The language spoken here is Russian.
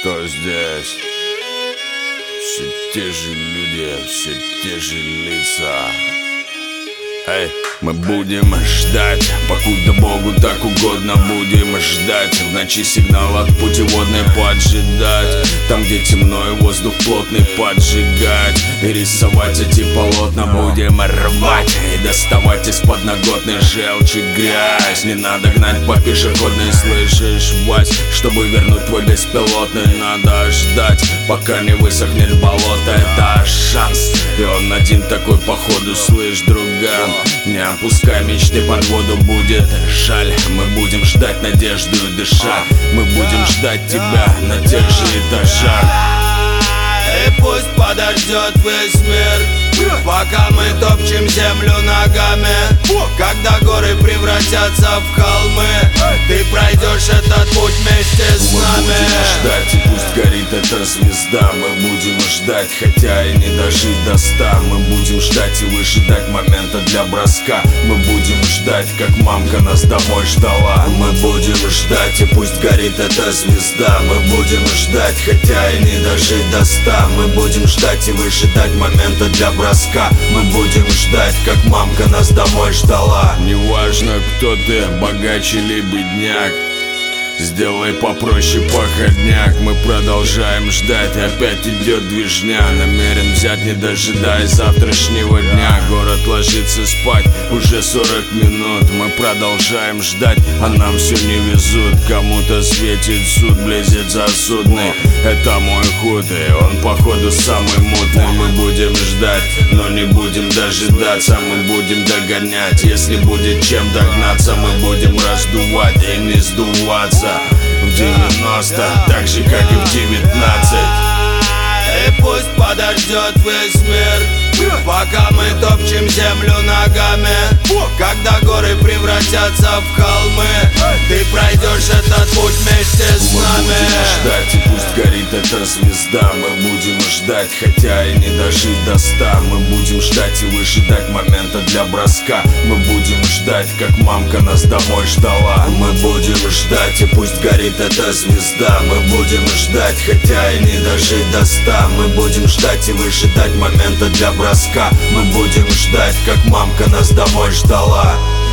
Кто здесь? Все те же люди, все те же лица. Эй, мы будем ждать, покуда Богу так угодно. Будем ждать, в ночи сигнал от путеводной поджидать. Там, где темно и воздух плотный, поджигать и рисовать эти полотна. Будем рвать и доставать из подноготной желчь и грязь. Не надо гнать по пешеходной, слышишь, Вась? Чтобы вернуть твой беспилотный, надо ждать, пока не высохнет болото. Это шанс, и он один такой походу, слышь, друган. Не опускай мечты под воду, будет жаль. Мы будем ждать надежду и дыша. Мы будем ждать тебя на тех же этажах. И пусть подождет весь мир, пока мы топчем землю ногами. Когда горы превратятся в холмы, ты пройдешь этот путь вместе с нами. Мы будем ждать, и пусть горит эта звезда. Мы будем ждать, хотя и не дожить до 100. Мы будем ждать и выжидать момента для броска. Мы будем ждать, как мамка нас домой ждала. Мы будем ждать, и пусть горит эта звезда. Мы будем ждать, хотя и не дожить до 100. Мы будем ждать и выжидать момента для броска. Мы будем ждать, как мамка нас домой ждала. Неважно, кто ты, богач или бедняк, сделай попроще походняк. Мы продолжаем ждать, опять идет движня. Намерен взять, не дожидаясь завтрашнего дня. Город ложится спать, уже 40 минут. Мы продолжаем ждать, а нам все не везут. Кому-то светит суд, близится судный. Это мой худ, и он походу самый мутный. Мы будем ждать, но не будем дожидаться. Мы будем догонять, если будет чем догнаться. Мы будем раздувать и не сдуваться в 90, так же как и в 19. И пусть подождет весь мир, пока мы топчем землю ногами. Когда горы превратятся в холмы, ты пройдешь этот путь вместе с нами. Мы будем ждать, и пусть горит эта звезда. Мы будем ждать, хотя и не дожить до 100. Мы будем ждать и выжидать момента для броска. Мы будем ждать, как мамка нас домой ждала. Мы будем ждать, и пусть горит эта звезда. Мы будем ждать, хотя и не дожить до 100. Мы будем ждать и выжидать момента для броска. Мы будем ждать, как мамка нас домой ждала.